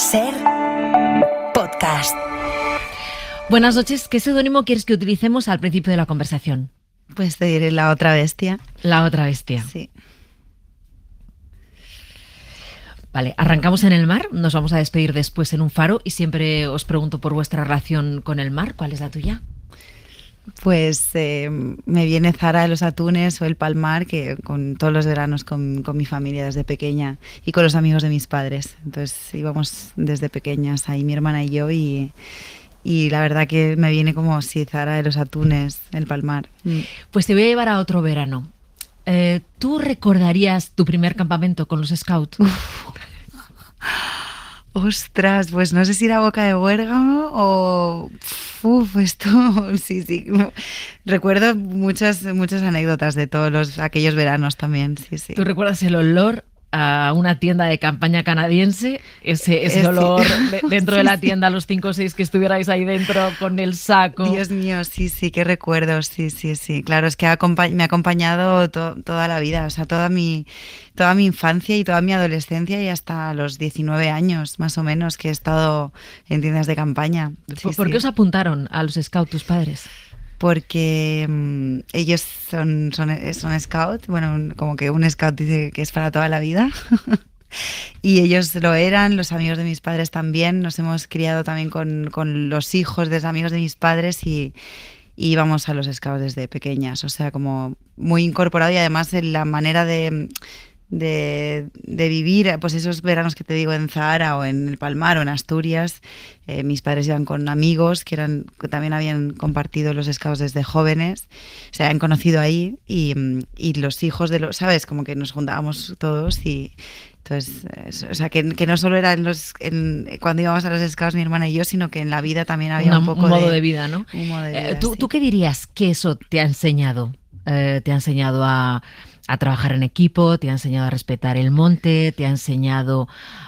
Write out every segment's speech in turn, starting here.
Ser podcast. Buenas noches. ¿Qué seudónimo quieres que utilicemos al principio de la conversación? Pues te diré La Otra Bestia. La Otra Bestia. Sí. Vale, arrancamos en el mar, nos vamos a despedir después en un faro y siempre os pregunto por vuestra relación con el mar. ¿Cuál es la tuya? Pues me viene Zara de los Atunes o el Palmar, que con todos los veranos con mi familia desde pequeña y con los amigos de mis padres. Entonces íbamos desde pequeñas ahí mi hermana y yo y la verdad que me viene como si Zara de los Atunes, el Palmar. Pues te voy a llevar a otro verano. ¿Tú recordarías tu primer campamento con los Scouts? Ostras, pues no sé si era Boca de Huérgamo o... esto, sí. Recuerdo muchas anécdotas de todos aquellos veranos también, sí. ¿Tú recuerdas el olor a una tienda de campaña canadiense? Ese olor dentro de la tienda, los 5 o 6 que estuvierais ahí dentro con el saco. Dios mío, sí, qué recuerdos, sí. Claro, es que me ha acompañado toda la vida, o sea, toda mi infancia y toda mi adolescencia y hasta los 19 años, más o menos, que he estado en tiendas de campaña. ¿Por qué os apuntaron a los Scouts tus padres? Porque ellos son scout, bueno, como que un scout dice que es para toda la vida. Y ellos lo eran, los amigos de mis padres también. Nos hemos criado también con los hijos de los amigos de mis padres y íbamos a los scouts desde pequeñas. O sea, como muy incorporado y además en la manera de vivir, pues esos veranos que te digo en Zahara o en el Palmar o en Asturias, mis padres iban con amigos que también habían compartido los scouts desde jóvenes, se habían conocido ahí y los hijos de los, ¿sabes? Como que nos juntábamos todos y entonces, o sea, que no solo era cuando íbamos a los scouts mi hermana y yo, sino que en la vida también había un modo de vida, ¿no? Un modo de vida, ¿Tú qué dirías que eso te ha enseñado? ¿Te ha enseñado a trabajar en equipo, te ha enseñado a respetar el monte, te ha enseñado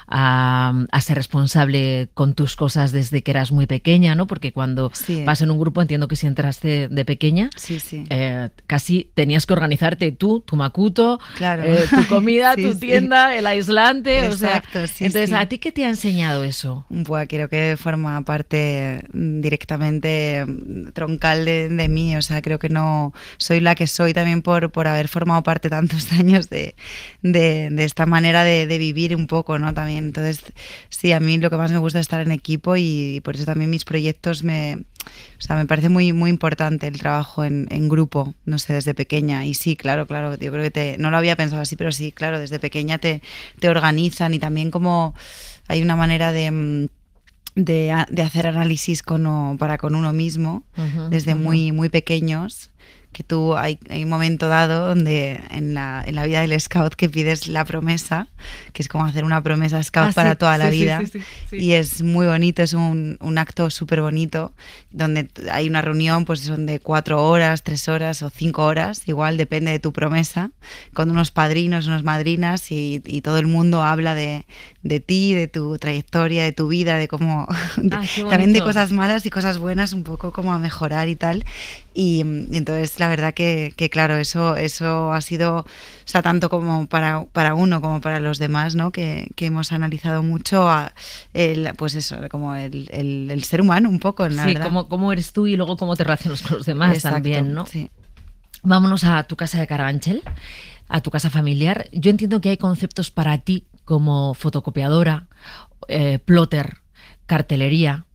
a ser responsable con tus cosas desde que eras muy pequeña, ¿no? Porque cuando vas en un grupo, entiendo que si entraste de pequeña, casi tenías que organizarte tú, tu macuto, claro. Tu comida, tu tienda, el aislante. Exacto, o sea, entonces, ¿a ti qué te ha enseñado eso? Buah, creo que forma parte directamente troncal de mí, o sea, creo que no soy la que soy también por haber formado parte tantos años de esta manera de vivir un poco, ¿no? También, entonces, sí, a mí lo que más me gusta es estar en equipo y por eso también mis proyectos me parece muy, muy importante el trabajo en grupo, no sé, desde pequeña. Y sí, claro, yo creo que no lo había pensado así, pero sí, claro, desde pequeña te organizan y también como hay una manera de hacer análisis con uno mismo, desde muy, muy pequeños, que tú hay un momento dado donde en la vida del scout que pides la promesa, que es como hacer una promesa scout para toda la vida. Sí. Y es muy bonito, es un acto súper bonito, donde hay una reunión, pues son de 4 horas, 3 horas o 5 horas, igual depende de tu promesa, con unos padrinos, unas madrinas y todo el mundo habla de ti, de tu trayectoria, de tu vida, de cómo también de cosas malas y cosas buenas, un poco como a mejorar y tal. Y entonces la verdad que claro, eso ha sido, o sea, tanto como para uno como para los demás, ¿no? Que hemos analizado mucho pues eso, como el ser humano un poco, la verdad. Cómo eres tú y luego cómo te relacionas con los demás. Exacto, también, ¿no? Sí. Vámonos a tu casa de Carabanchel, a tu casa familiar. Yo entiendo que hay conceptos para ti como fotocopiadora, plotter, cartelería,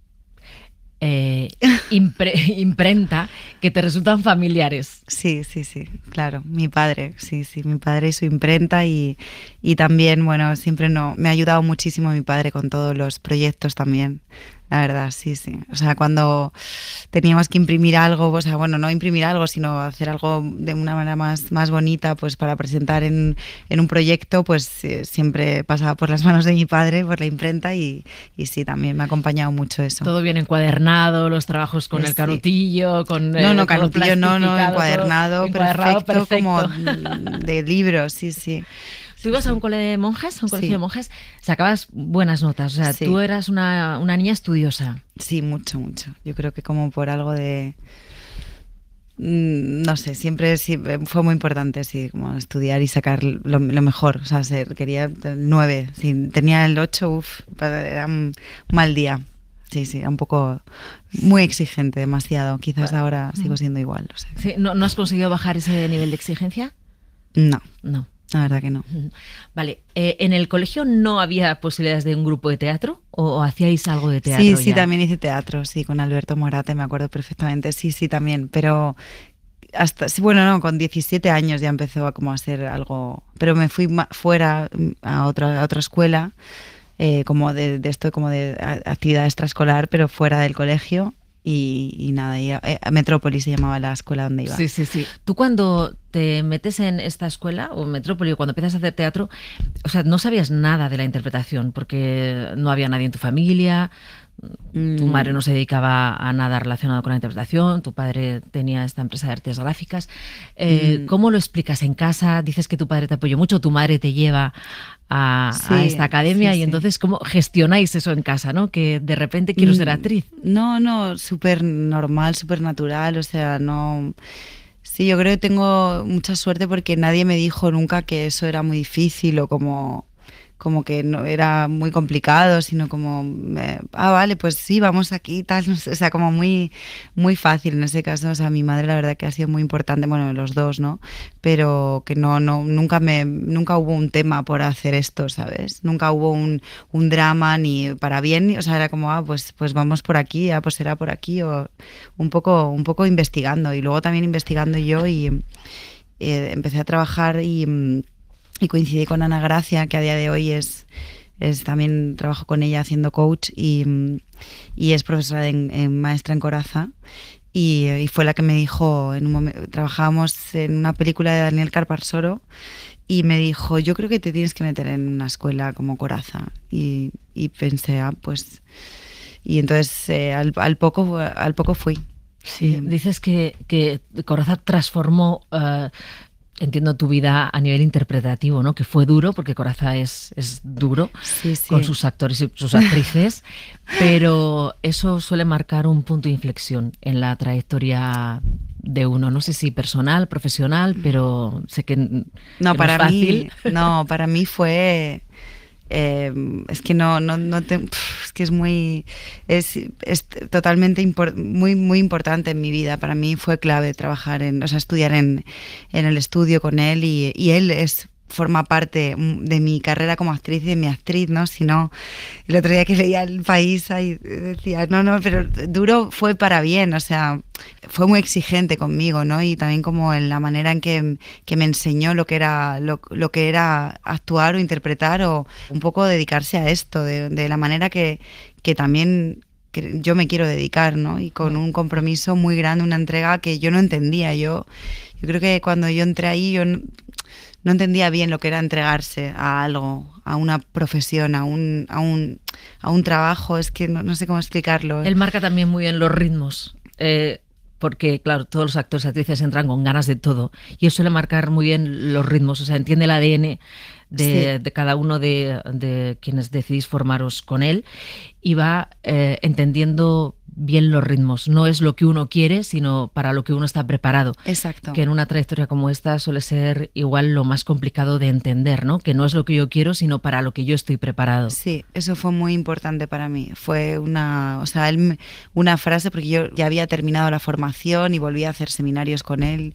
imprenta, que te resultan familiares. Sí, claro, mi padre y su imprenta y también, bueno, siempre me ha ayudado muchísimo mi padre con todos los proyectos también. La verdad, sí. O sea, cuando teníamos que imprimir algo, o sea, bueno, no imprimir algo, sino hacer algo de una manera más bonita, pues para presentar en un proyecto, pues siempre pasaba por las manos de mi padre, por la imprenta y sí, también me ha acompañado mucho eso. Todo bien encuadernado, los trabajos con el canutillo, con... No, canutillo no, encuadernado, perfecto, como de libros, sí. Tú ibas a un colegio de monjas, de monjas, sacabas buenas notas, o sea, tú eras una niña estudiosa. Sí, mucho. Yo creo que como por algo no sé, siempre sí, fue muy importante, sí, como estudiar y sacar lo mejor. O sea, quería el 9. Si tenía el 8, era un mal día. Sí, sí, era un poco muy exigente, demasiado. Quizás ahora sigo siendo igual. O sea. Sí, ¿no has conseguido bajar ese nivel de exigencia? No, No. la verdad que no. Vale, ¿en el colegio no había posibilidades de un grupo de teatro o hacíais algo de teatro? Sí, sí, ya? también hice teatro, sí, con Alberto Morate, me acuerdo perfectamente. Sí, sí, también, pero hasta, sí, bueno, no, con 17 años ya empezó a como a ser algo, pero me fui fuera a otra escuela, como de esto, como de actividad extraescolar, pero fuera del colegio. Y nada, a Metrópolis se llamaba la escuela donde iba. Sí, sí, sí. Tú cuando te metes en esta escuela, o en Metrópoli, o cuando empiezas a hacer teatro, o sea, no sabías nada de la interpretación, porque no había nadie en tu familia, tu madre no se dedicaba a nada relacionado con la interpretación, tu padre tenía esta empresa de artes gráficas. ¿Cómo lo explicas en casa? Dices que tu padre te apoyó mucho, tu madre te lleva a esta academia y entonces ¿cómo gestionáis eso en casa, ¿no? Que de repente quiero ser actriz. No, súper normal, súper natural, o sea, no... Sí, yo creo que tengo mucha suerte porque nadie me dijo nunca que eso era muy difícil o como que no era muy complicado, sino como, vale, pues sí, vamos aquí, tal, no sé, o sea, como muy, muy fácil en ese caso. O sea, mi madre la verdad que ha sido muy importante, bueno, los dos, ¿no? Pero que nunca hubo un tema por hacer esto, ¿sabes? Nunca hubo un drama ni para bien, o sea, era como, pues vamos por aquí, pues será por aquí, o un poco investigando, y luego también investigando yo y empecé a trabajar y coincidí con Ana Gracia, que a día de hoy es también trabajo con ella haciendo coach y es profesora maestra en Coraza. Y fue la que me dijo, en un momento, trabajábamos en una película de Daniel Carparsoro y me dijo, yo creo que te tienes que meter en una escuela como Coraza. Y pensé, pues... Y entonces al poco fui. Sí, dices que Coraza transformó... entiendo tu vida a nivel interpretativo, ¿no? Que fue duro, porque Coraza es duro sí. con sus actores y sus actrices, pero eso suele marcar un punto de inflexión en la trayectoria de uno. No sé si personal, profesional, pero sé que no, no para es fácil. Para mí fue... es que es que es totalmente muy importante en mi vida. Para mí fue clave trabajar estudiar en el estudio con él y él forma parte de mi carrera como actriz y de mi actriz, ¿no? Si no, el otro día que leía El País ahí decía, no, pero duro fue para bien, o sea, fue muy exigente conmigo, ¿no? Y también como en la manera en que me enseñó lo que era actuar o interpretar o un poco dedicarse a esto, de la manera que también yo me quiero dedicar, ¿no? Y con un compromiso muy grande, una entrega que yo no entendía. Yo creo que cuando yo entré ahí, yo no entendía bien lo que era entregarse a algo, a una profesión, a un trabajo. Es que no sé cómo explicarlo. Él marca también muy bien los ritmos, porque, claro, todos los actores y actrices entran con ganas de todo. Y eso suele marcar muy bien los ritmos, o sea, entiende el ADN de cada uno de quienes decidís formaros con él y va entendiendo bien los ritmos. No es lo que uno quiere, sino para lo que uno está preparado. Exacto. Que en una trayectoria como esta suele ser igual lo más complicado de entender, ¿no? Que no es lo que yo quiero, sino para lo que yo estoy preparado. Sí, eso fue muy importante para mí. Fue una frase, porque yo ya había terminado la formación y volví a hacer seminarios con él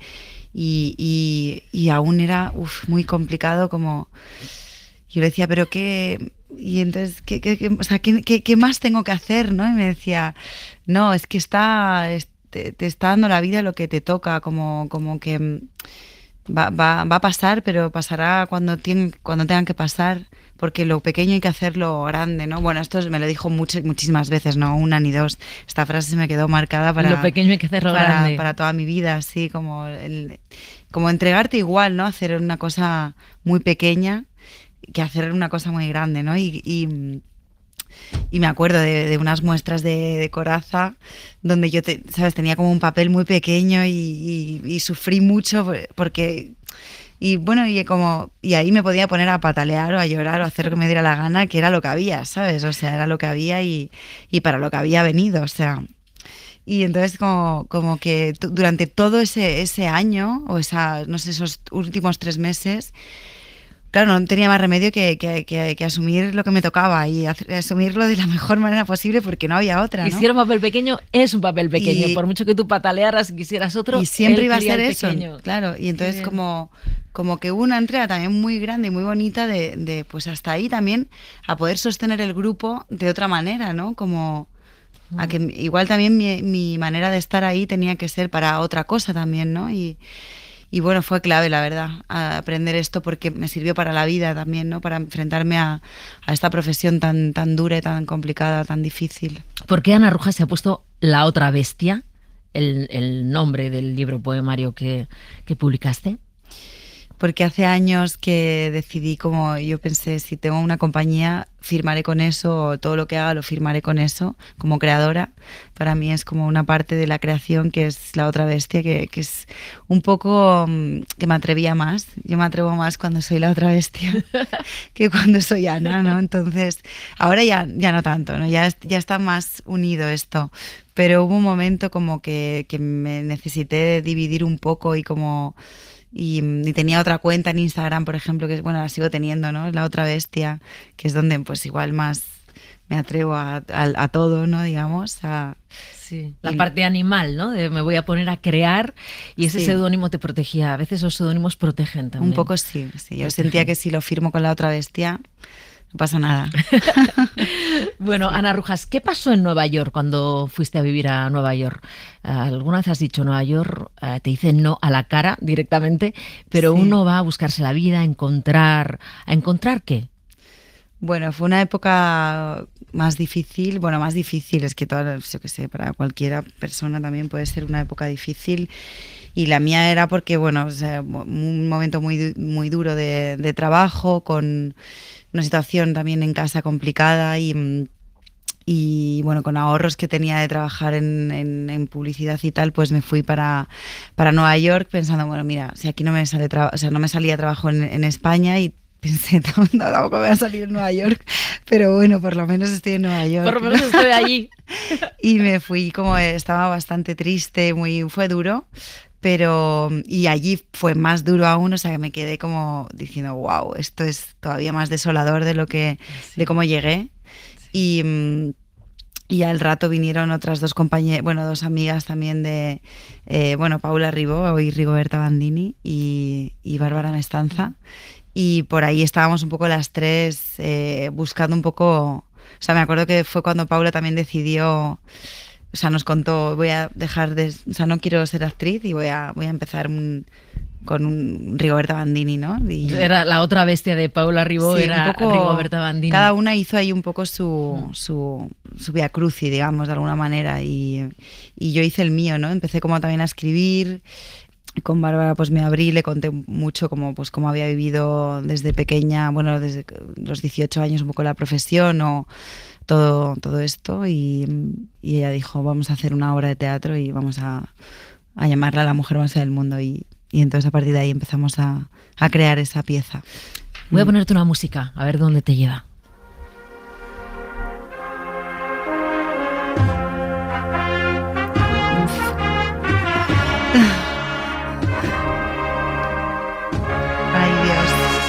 y aún era muy complicado, como yo le decía, pero qué... Y entonces, ¿qué más tengo que hacer? ¿No? Y me decía, no, es que te está dando la vida lo que te toca, como que va a pasar, pero pasará cuando tengan que pasar, porque lo pequeño hay que hacerlo grande, ¿no? Bueno, esto me lo dijo muchísimas veces, no una ni dos. Esta frase se me quedó marcada para... Lo pequeño hay que hacerlo grande. Para toda mi vida, así como entregarte igual, ¿no? Hacer una cosa muy pequeña que hacer una cosa muy grande, ¿no? Y me acuerdo de unas muestras de Coraza donde yo, ¿sabes? Tenía como un papel muy pequeño y sufrí mucho porque... Y bueno, y ahí me podía poner a patalear o a llorar o a hacer lo que me diera la gana, que era lo que había, ¿sabes? O sea, era lo que había y para lo que había venido, o sea... Y entonces como que durante todo ese año, o no sé, esos últimos 3 meses, claro, no tenía más remedio que asumir lo que me tocaba y asumirlo de la mejor manera posible porque no había otra, Y ¿no? si era un papel pequeño, es un papel pequeño. Y- Por mucho que tú patalearas y quisieras otro, Y siempre él iba a quería ser el eso, pequeño. claro. Y entonces bien. como que hubo una entrega también muy grande y muy bonita de pues hasta ahí también a poder sostener el grupo de otra manera, ¿no? Como a que igual también mi manera de estar ahí tenía que ser para otra cosa también, ¿no? Y bueno, fue clave, la verdad, a aprender esto porque me sirvió para la vida también, ¿no? Para enfrentarme a esta profesión tan dura y tan complicada, tan difícil. ¿Por qué Ana Rujas se ha puesto La otra bestia, el nombre del libro poemario que publicaste? Porque hace años que decidí, como yo pensé, si tengo una compañía, firmaré con eso, o todo lo que haga lo firmaré con eso, como creadora. Para mí es como una parte de la creación que es La otra bestia, que es un poco que me atrevía más. Yo me atrevo más cuando soy la otra bestia que cuando soy Ana, ¿no? Entonces, ahora ya no tanto, ¿no? Ya está más unido esto. Pero hubo un momento como que me necesité dividir un poco y como... Y tenía otra cuenta en Instagram, por ejemplo, que bueno, la sigo teniendo, ¿no? La otra bestia, que es donde pues igual más me atrevo a todo, ¿no? Digamos, Sí, la parte animal, ¿no? De me voy a poner a crear y ese Sí. seudónimo te protegía. A veces los seudónimos protegen también. Un poco sí. Yo Protegen. sentía que si lo firmo con la otra bestia, no pasa nada. Bueno, Sí. Ana Rujas, ¿qué pasó en Nueva York cuando fuiste a vivir a Nueva York? ¿Alguna vez has dicho Nueva York? Te dicen no a la cara directamente, pero Sí. uno va a buscarse la vida, ¿a encontrar qué? Bueno, fue una época más difícil. Bueno, más difícil es que yo qué sé, para cualquiera persona también puede ser una época difícil. Y la mía era porque, bueno, o sea, un momento muy duro de trabajo, con una situación también en casa complicada y bueno, con ahorros que tenía de trabajar en publicidad y tal, pues me fui para Nueva York pensando, bueno, mira, si aquí no me sale o sea, no me salía trabajo en España y pensé, tampoco voy a salir en Nueva York, pero bueno, por lo menos estoy en Nueva York. Por lo menos estoy allí. Y me fui como estaba bastante triste, fue duro, y allí fue más duro aún, o sea que me quedé como diciendo, wow, esto es todavía más desolador de cómo llegué. Y al rato vinieron otras dos compañeras, bueno, dos amigas también bueno, Paula Ribó y Rigoberta Bandini y Bárbara Mestanza. Y por ahí estábamos un poco las tres buscando un poco, o sea, me acuerdo que fue cuando Paula también decidió, o sea, nos contó, o sea, no quiero ser actriz y voy a empezar con un Rigoberta Bandini, ¿no? Era la otra bestia de Paula Ribó, Sí, era un poco, Rigoberta Bandini. cada una hizo ahí un poco su via crucis, digamos, de alguna manera, y yo hice el mío, ¿no? Empecé como también a escribir. Con Bárbara pues me abrí, le conté mucho cómo había vivido desde pequeña, bueno, desde los 18 años un poco la profesión o todo esto y ella dijo, vamos a hacer una obra de teatro y vamos a llamarla La mujer más fea del mundo y entonces a partir de ahí empezamos a crear esa pieza. Voy a ponerte una música, a ver dónde te lleva. Ay, Dios.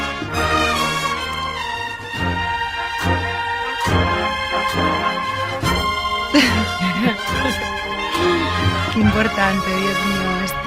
Qué importante, Dios mío, esto.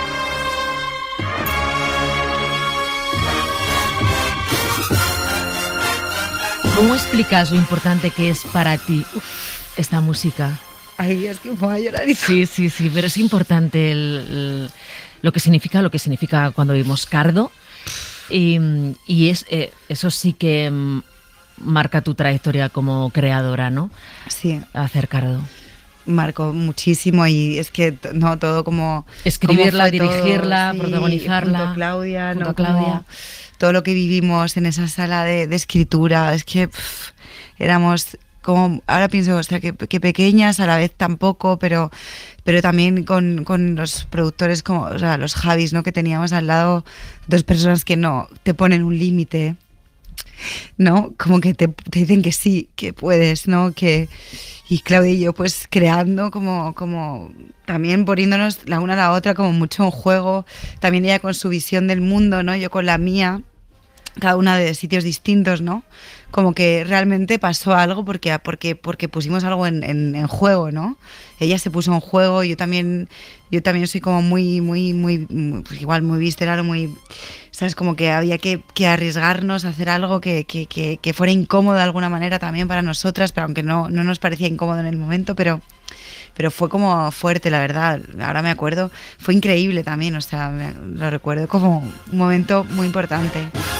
¿Cómo explicas lo importante que es para ti esta música? Ay, Dios, que me voy a llorar. Sí, pero es importante lo que significa cuando vimos Cardo y eso sí que marca tu trayectoria como creadora, ¿no? Sí, Hacer Cardo. marcó muchísimo y es que no todo como Escribirla, cómo fue todo, dirigirla, sí, protagonizarla. junto a Claudia, Junto ¿no? a Claudia. Como todo lo que vivimos en esa sala de escritura, es que éramos como, ahora pienso, o sea, que pequeñas, a la vez tampoco, pero también con los productores como, o sea, los Javis, ¿no? Que teníamos al lado, dos personas que no te ponen un límite ¿no? Como que te dicen que sí, que puedes, ¿no? Y Claudia y yo pues creando como también poniéndonos la una a la otra como mucho en juego, también ella con su visión del mundo, ¿no? Yo con la mía, cada una de sitios distintos, ¿no? Como que realmente pasó algo porque pusimos algo en juego, ¿no? Ella se puso en juego, yo también soy como muy, pues igual muy visceral, muy, ¿sabes? Como que había que arriesgarnos a hacer algo que fuera incómodo de alguna manera también para nosotras, pero aunque no nos parecía incómodo en el momento, pero fue como fuerte, la verdad. Ahora me acuerdo, fue increíble también, o sea, lo recuerdo como un momento muy importante.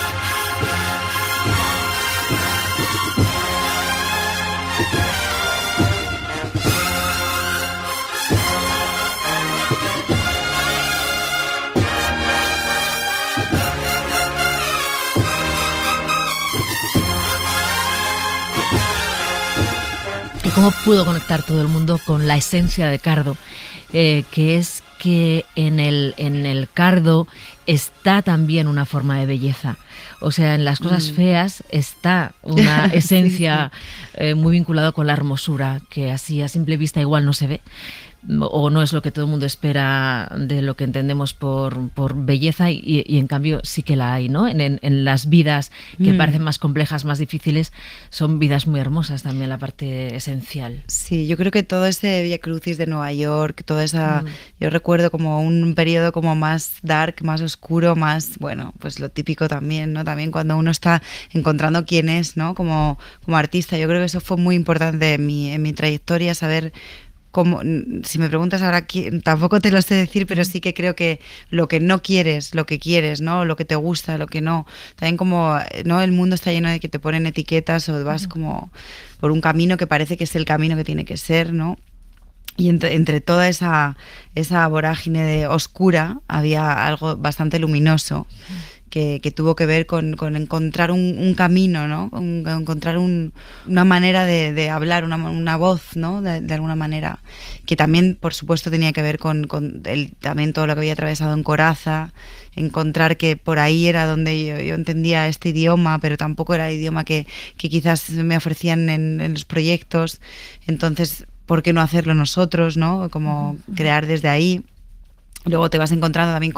¿Cómo pudo conectar todo el mundo con la esencia de Cardo? Que es que en el Cardo está también una forma de belleza. O sea, en las cosas feas está una esencia muy vinculada con la hermosura, que así a simple vista igual no se ve, o no es lo que todo el mundo espera de lo que entendemos por belleza y en cambio sí que la hay, ¿no? En las vidas que parecen más complejas, más difíciles, son vidas muy hermosas también, la parte esencial. Sí, yo creo que todo ese Via Crucis de Nueva York, toda esa, yo recuerdo como un periodo como más dark, más oscuro, más, bueno, pues lo típico también, ¿no? También cuando uno está encontrando quién es, ¿no? Como artista, yo creo que eso fue muy importante en mi trayectoria, saber como, si me preguntas ahora, tampoco te lo sé decir, pero sí que creo que lo que no quieres, lo que quieres, ¿no? Lo que te gusta, lo que no. También como, ¿no? El mundo está lleno de que te ponen etiquetas o vas como por un camino que parece que es el camino que tiene que ser, ¿no? Y entre toda esa vorágine de oscura había algo bastante luminoso que tuvo que ver con encontrar un camino, ¿no? Encontrar una manera de hablar, una voz, ¿no? De alguna manera, que también, por supuesto, tenía que ver con también todo lo que había atravesado en Corazza, encontrar que por ahí era donde yo entendía este idioma, pero tampoco era el idioma que quizás me ofrecían en los proyectos. Entonces, ¿por qué no hacerlo nosotros, ¿no? Como crear desde ahí. Luego te vas encontrando también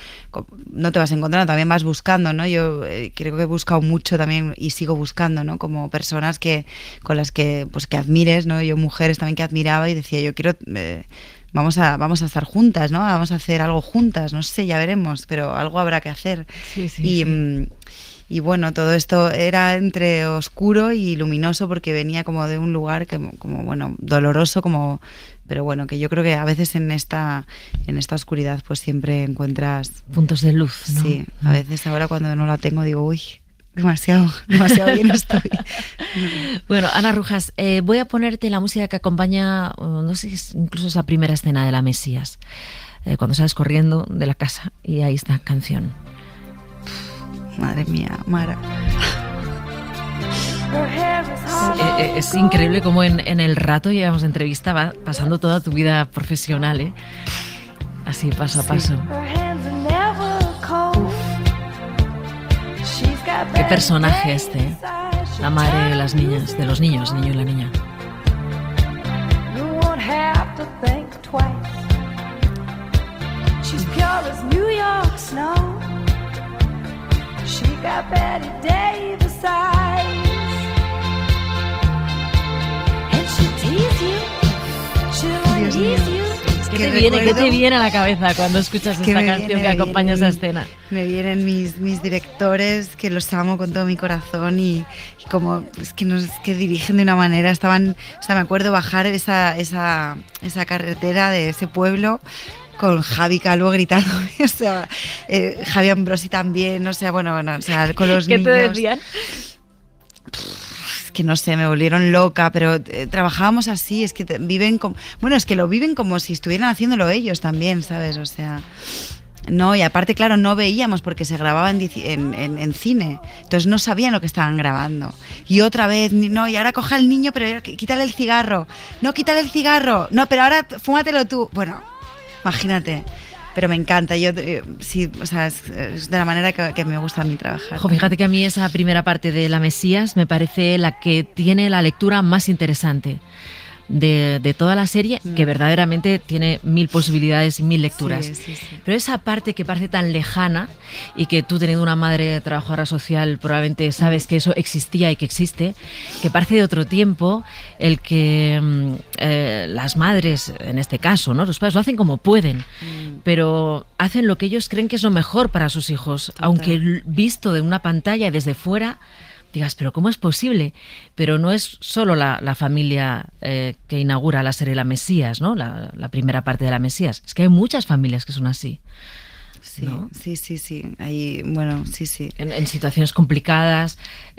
no te vas encontrando, también vas buscando, ¿no? Yo creo que he buscado mucho también y sigo buscando, ¿no? Como personas con las que admires, ¿no? Yo mujeres también que admiraba y decía, yo quiero, vamos a estar juntas, ¿no? Vamos a hacer algo juntas, no sé, ya veremos, pero algo habrá que hacer. Sí. Y bueno, todo esto era entre oscuro y luminoso porque venía como de un lugar como bueno, doloroso, pero bueno, que yo creo que a veces en esta oscuridad pues siempre encuentras puntos de luz, ¿no? Sí, a veces ahora cuando no la tengo digo, uy, demasiado bien estoy. Bueno, Ana Rujas, voy a ponerte la música que acompaña, no sé, incluso esa primera escena de la Mesías, cuando sales corriendo de la casa y ahí está canción. Madre mía, Mara. Es increíble cómo en el rato llevamos de entrevista va pasando toda tu vida profesional, ¿eh? Así, paso a paso. Qué personaje este, la madre de las niñas, de los niños, el niño y la niña. She's pure as New York snow. She got Betty Davis eyes. And she tease you. She'll tease you. ¿Qué te viene a la cabeza cuando escuchas esta canción que acompaña esa escena? Me vienen mis directores, que los amo con todo mi corazón y como es que dirigen de una manera, me acuerdo bajar esa carretera de ese pueblo con Javi Calvo gritando, o sea, Javi Ambrosi también, o sea, bueno, o sea, con los niños. ¿Qué te decían? Que no sé, me volvieron loca, pero trabajábamos así, es que viven como, bueno, es que lo viven como si estuvieran haciéndolo ellos también, ¿sabes? O sea, no, y aparte, claro, no veíamos porque se grababa en cine, entonces no sabían lo que estaban grabando. Y otra vez, no, y ahora coja al niño, pero quítale el cigarro, no, quítale el cigarro, no, pero ahora fúmatelo tú. Bueno, imagínate. pero me encanta. Yo sí, o sea, es de la manera que me gusta a mí trabajar. Fíjate que a mí esa primera parte de La Mesías me parece la que tiene la lectura más interesante de toda la serie, que verdaderamente tiene 1000 posibilidades y 1000 lecturas. Sí. Pero esa parte que parece tan lejana y que tú, teniendo una madre trabajadora social, probablemente sabes que eso existía y que existe, que parece de otro tiempo, el que las madres, en este caso, ¿no? Los padres lo hacen como pueden, pero hacen lo que ellos creen que es lo mejor para sus hijos. Total. Aunque visto de una pantalla desde fuera digas, pero ¿cómo es posible? Pero no es solo la familia que inaugura la serie La Mesías, ¿no? La primera parte de La Mesías. Es que hay muchas familias que son así. Sí, ¿no? sí. Ahí, bueno, sí. En situaciones complicadas,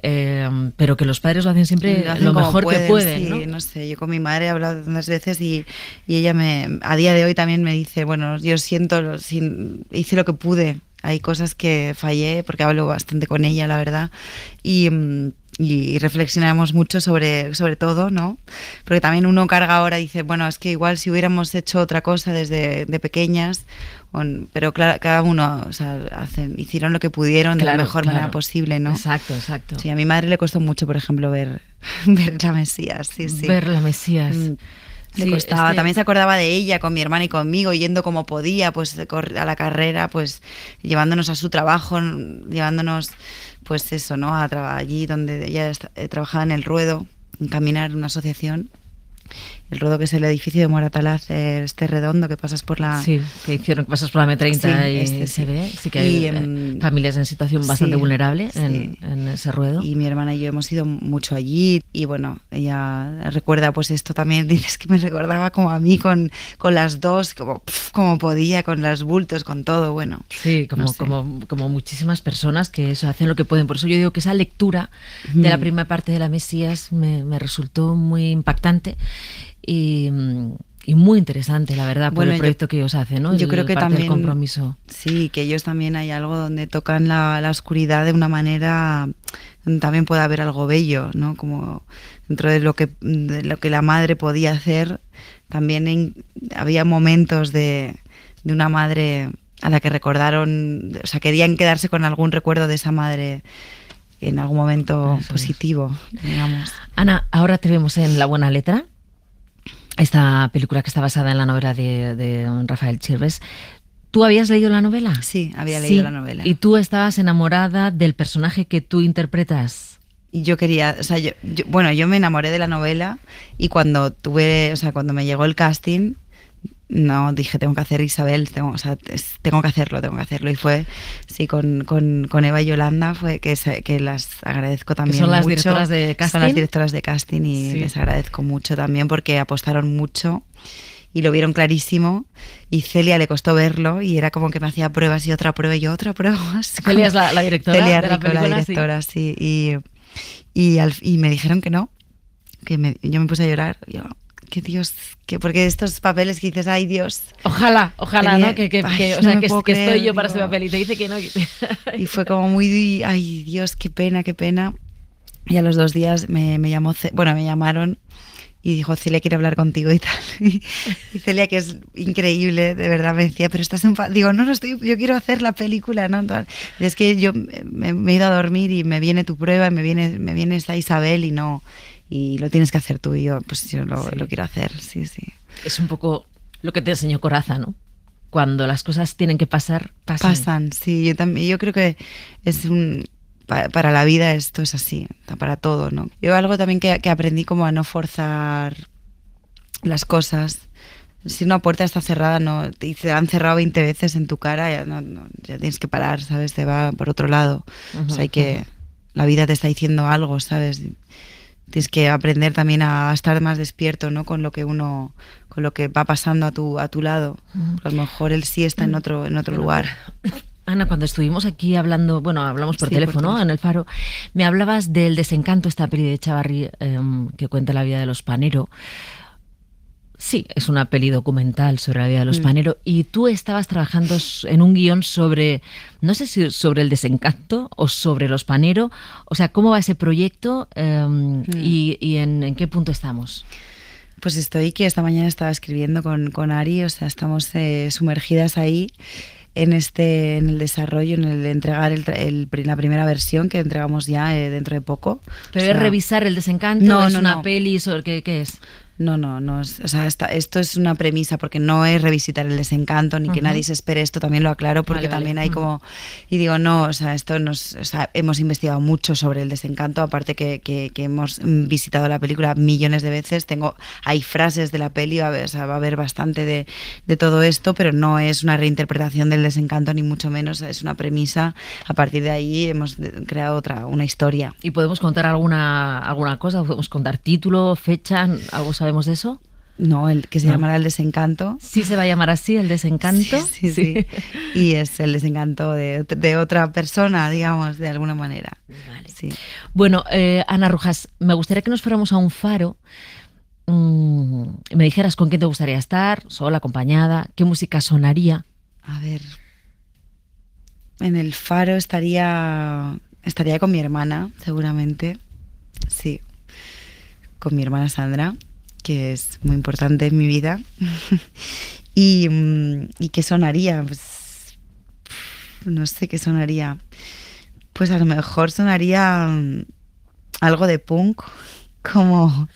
pero que los padres lo hacen siempre lo mejor que pueden. Sí, no sé, yo con mi madre he hablado unas veces y ella a día de hoy también me dice, bueno, yo hice lo que pude. Hay cosas que fallé porque hablo bastante con ella, la verdad, y reflexionamos mucho sobre todo, ¿no? Porque también uno carga ahora y dice, bueno, es que igual si hubiéramos hecho otra cosa desde de pequeñas, pero claro, cada uno, o sea, hicieron lo que pudieron de la mejor manera posible, ¿no? Exacto. Sí, a mi madre le costó mucho, por ejemplo, ver La Mesías, sí. Ver La Mesías. Le costaba, también se acordaba de ella con mi hermana y conmigo, yendo como podía, pues a la carrera, pues llevándonos a su trabajo, llevándonos, pues eso, ¿no? Allí donde ella trabajaba en El Ruedo, en Caminar, una asociación. El Ruedo, que es el edificio de Moratalaz, este redondo que pasas por la... Sí, que hicieron que pasas por la M30 y se ve. Sí que hay familias en situación bastante vulnerable en ese ruedo. Y mi hermana y yo hemos ido mucho allí y bueno, ella recuerda pues esto también, dices que me recordaba como a mí con las dos, como podía, con los bultos, con todo, bueno. Sí, como muchísimas personas que eso hacen lo que pueden. Por eso yo digo que esa lectura de la primera parte de La Mesías me resultó muy impactante. Y muy interesante, la verdad, por el proyecto que ellos hacen, ¿no? Yo creo que también el compromiso. Sí, que ellos también hay algo donde tocan la oscuridad de una manera donde también puede haber algo bello, ¿no? Como dentro de lo que la madre podía hacer, también había momentos de una madre a la que recordaron, o sea, querían quedarse con algún recuerdo de esa madre en algún momento positivo, digamos. Ana, ahora te vemos en La Buena Letra. Esta película que está basada en la novela de Rafael Chirves. ¿Tú habías leído la novela? Sí, había leído la novela. ¿Y tú estabas enamorada del personaje que tú interpretas? Y yo quería, o sea, yo me enamoré de la novela y cuando me llegó el casting, no, dije, tengo que hacer Isabel, tengo que hacerlo. Y fue, sí, con Eva y Yolanda, fue que las agradezco también mucho. ¿Son las directoras de casting? Son las directoras de casting y les agradezco mucho también porque apostaron mucho y lo vieron clarísimo. Y Celia le costó verlo y era como que me hacía pruebas y otra prueba y otra prueba más. Celia es la directora Celia de la Rico, película, la directora, sí. Y me dijeron que no, yo me puse a llorar. Que Dios, porque estos papeles que dices, ay Dios. Ojalá, ¿no? Que estoy yo para ese papel y te dice que no. Y fue como muy, ay Dios, qué pena. Y a los 2 días me llamaron y dijo, Celia quiere hablar contigo y tal. Y Celia, que es increíble, de verdad, me decía, pero estás digo, yo quiero hacer la película, ¿no? Y es que yo me he ido a dormir y me viene tu prueba, me viene esta Isabel y lo tienes que hacer tú. Y yo, pues yo lo quiero hacer, sí. Es un poco lo que te enseñó Coraza, ¿no? Cuando las cosas tienen que pasar, pasan. Sí, yo creo que es para la vida esto es así, para todo, ¿no? Yo algo también que aprendí como a no forzar las cosas. Si una puerta está cerrada, no, y te han cerrado 20 veces en tu cara, ya tienes que parar, ¿sabes? Te va por otro lado. O sea, la vida te está diciendo algo, ¿sabes? Tienes que aprender también a estar más despierto, ¿no? Con lo que va pasando a tu lado. A lo mejor él sí está en otro lugar. Ana, cuando estuvimos aquí hablando, hablamos por teléfono, en El Faro, me hablabas del Desencanto, esta peli de Chavarri que cuenta la vida de los Panero. Sí, es una peli documental sobre la vida de los Panero y tú estabas trabajando en un guión sobre, no sé si sobre el desencanto o sobre los Panero. O sea, ¿cómo va ese proyecto y en qué punto estamos? Pues estoy que esta mañana estaba escribiendo con Ari, o sea, estamos sumergidas ahí en el desarrollo, en el entregar la primera versión que entregamos ya dentro de poco. Pero o sea, es revisar El Desencanto, no, es no, una no. peli sobre qué es. No, o sea, esto es una premisa porque no es revisitar El Desencanto ni que nadie se espere esto, también lo aclaro porque también hay como, y digo, no, o sea, hemos investigado mucho sobre El Desencanto, aparte que hemos visitado la película millones de veces, hay frases de la peli, va a haber bastante de todo esto, pero no es una reinterpretación del Desencanto ni mucho menos, es una premisa, a partir de ahí hemos creado una historia. ¿Y podemos contar alguna cosa? ¿Podemos contar título, fecha, algo sabemos de eso? No, que se llamará El Desencanto. Sí se va a llamar así, El Desencanto. Sí. Y es el desencanto de otra persona, digamos, de alguna manera. Vale. Sí. Bueno, Ana Rojas, me gustaría que nos fuéramos a un faro. Me dijeras con quién te gustaría estar, sola, acompañada, qué música sonaría. A ver, en el faro estaría con mi hermana, seguramente. Sí, con mi hermana Sandra, que es muy importante en mi vida. ¿Y qué sonaría? Pues, no sé qué sonaría. Pues a lo mejor sonaría algo de punk, como...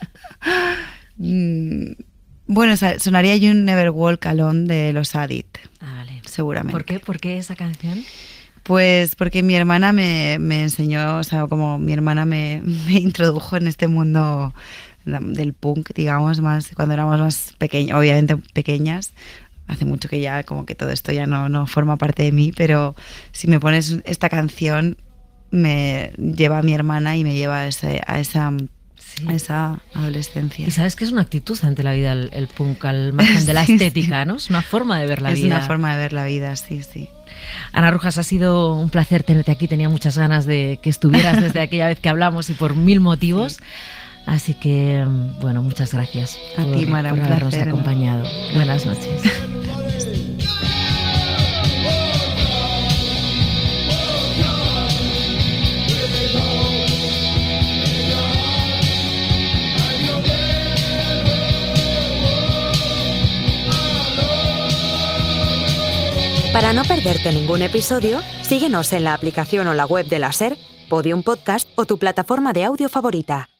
bueno, sonaría You Never Walk Alone de los Adit. Vale. Seguramente. ¿Por qué? ¿Por qué esa canción? Pues porque mi hermana me enseñó, o sea, como mi hermana me introdujo en este mundo del punk, digamos, más cuando éramos más pequeñas, obviamente pequeñas. Hace mucho que ya como que todo esto ya no forma parte de mí, pero si me pones esta canción me lleva a mi hermana y me lleva a esa adolescencia. Y sabes que es una actitud ante la vida el punk, al margen de la estética, ¿no? Es una forma de ver la vida. Es una forma de ver la vida, sí. Ana Rojas, ha sido un placer tenerte aquí. Tenía muchas ganas de que estuvieras desde aquella vez que hablamos y por 1000 motivos. Sí. Así que, bueno, muchas gracias a ti, Mara, por habernos acompañado. Buenas noches. Para no perderte ningún episodio, síguenos en la aplicación o la web de la SER, Podium Podcast o tu plataforma de audio favorita.